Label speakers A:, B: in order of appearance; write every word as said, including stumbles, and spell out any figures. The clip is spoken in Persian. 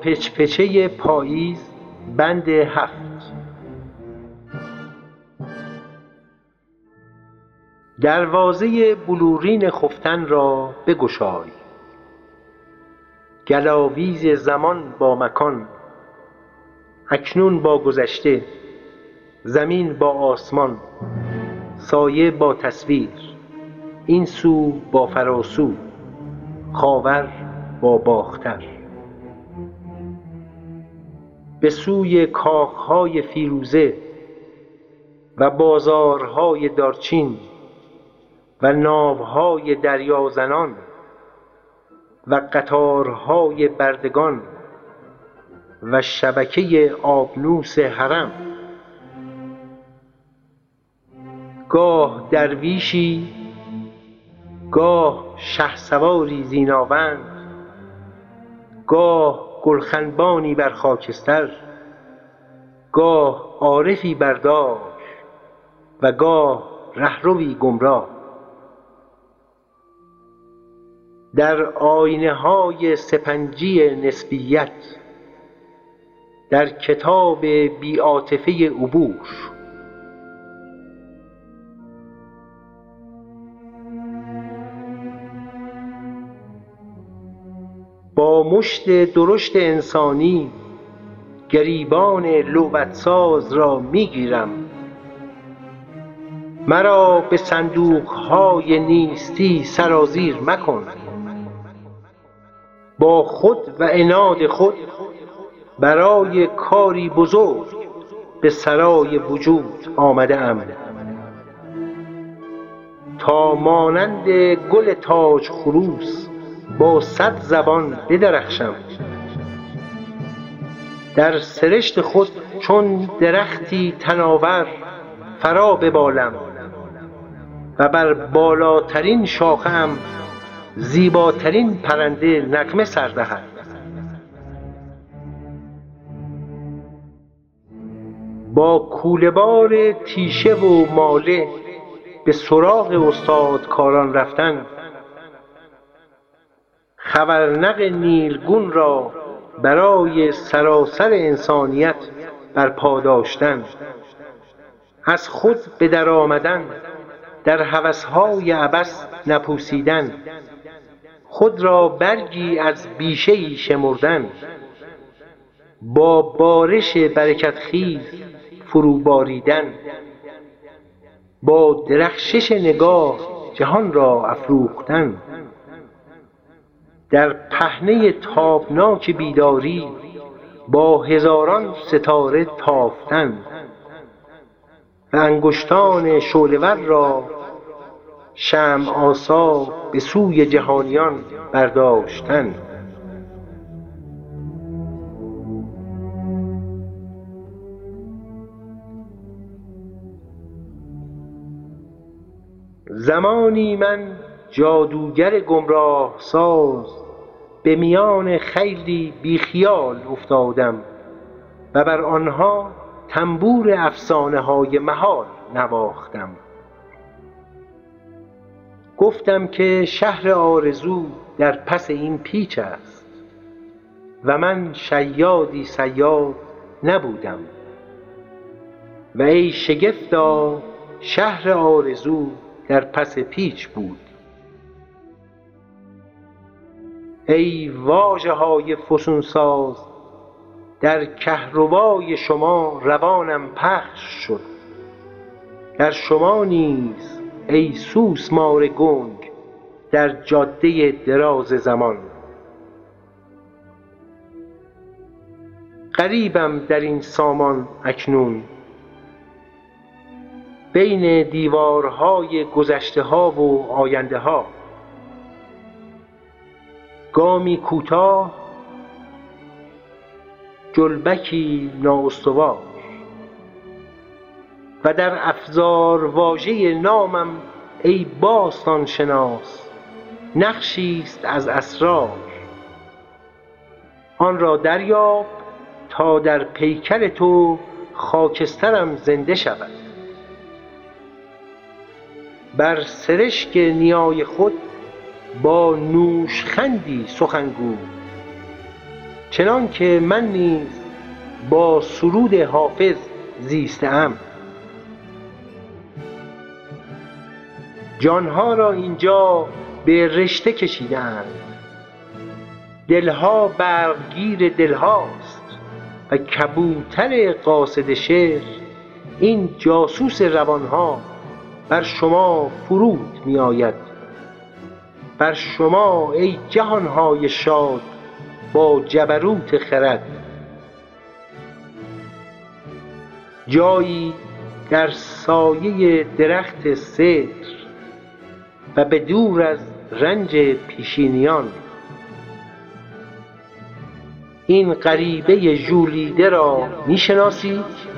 A: پچپچه پاییز بند هفت. دروازه بلورین خفتن را بگشای، گلاویز زمان با مکان، اکنون با گذشته، زمین با آسمان، سایه با تصویر، این سو با فراسو، خاور با باختر. به سوی کاخهای فیروزه و بازارهای دارچین و ناوهای دریازنان و قطارهای بردگان و شبکه آبنوس حرم. گاه درویشی، گاه شهسواری زیناوند، گاه گلخنبانی بر خاکستر، گاه عارفی بردار و گاه رهروی گمراه. در آینه های سپنجی نسبیت، در کتاب بی عاطفه عبور، با مشت درشت انسانی گریبان لعبتساز را میگیرم. مرا به صندوقهای نیستی سرازیر مکن. با خود و عناد خود برای کاری بزرگ به سرای وجود آمده ام، تا مانند گل تاج خروس با صد زبان بدرخشم. در سرشت خود چون درختی تناور فرا ببالم و بر بالاترین شاخه‌ام زیباترین پرنده نغمه سر دهد. با کوله‌بار تیشه و ماله به سراغ استادکاران رفتن، خبرنق نیلگون را برای سراسر انسانیت برپا داشتن، از خود به در آمدن، در هوس‌های عبث نپوسیدن، خود را برگی از بیشه‌ای شمردن، با بارش برکت‌خیز فرو باریدن، با درخشش نگاه جهان را افروختن، در پهنه تابناک بیداری با هزاران ستاره تافتن و انگشتان شعله‌ور را شمع آسا به سوی جهانیان برداشتن. زمانی من جادوگر گمراه ساز به میان خیلی بیخیال افتادم و بر آنها تنبور افسانه های محال نواختم. گفتم که شهر آرزو در پس این پیچ است و من شیادی صیاد نبودم. و ای شگفتا شهر آرزو در پس پیچ بود. ای واژه های فسونساز، در کهربای شما روانم پخش شد. در شما نیز ای سوسمار گنگ در جاده دراز زمان. غریبم در این سامان اکنون، بین دیوارهای گذشته ها و آینده ها. گامی کوتاه، جلبکی نااستوار، و در افزار واژه نامم ای باستان شناس نقشی است از اسرار. آن را دریاب تا در پیکر تو خاکسترم زنده شود. بر سرشک نیای خود با نوشخندی سخن گو، چنان که من نیز با سرود حافظ زیسته‌ام. جانها را اینجا به رشته کشیدند، دلها برگیر دلهاست و کبوتر قاصد شعر این جاسوس روانها بر شما فرود می آید. بر شما ای جهانهای شاد با جبروت خرد. جایی در سایه درخت سدر و به دور از رنج پیشینیان، این غریبه ژولیده را می شناسید؟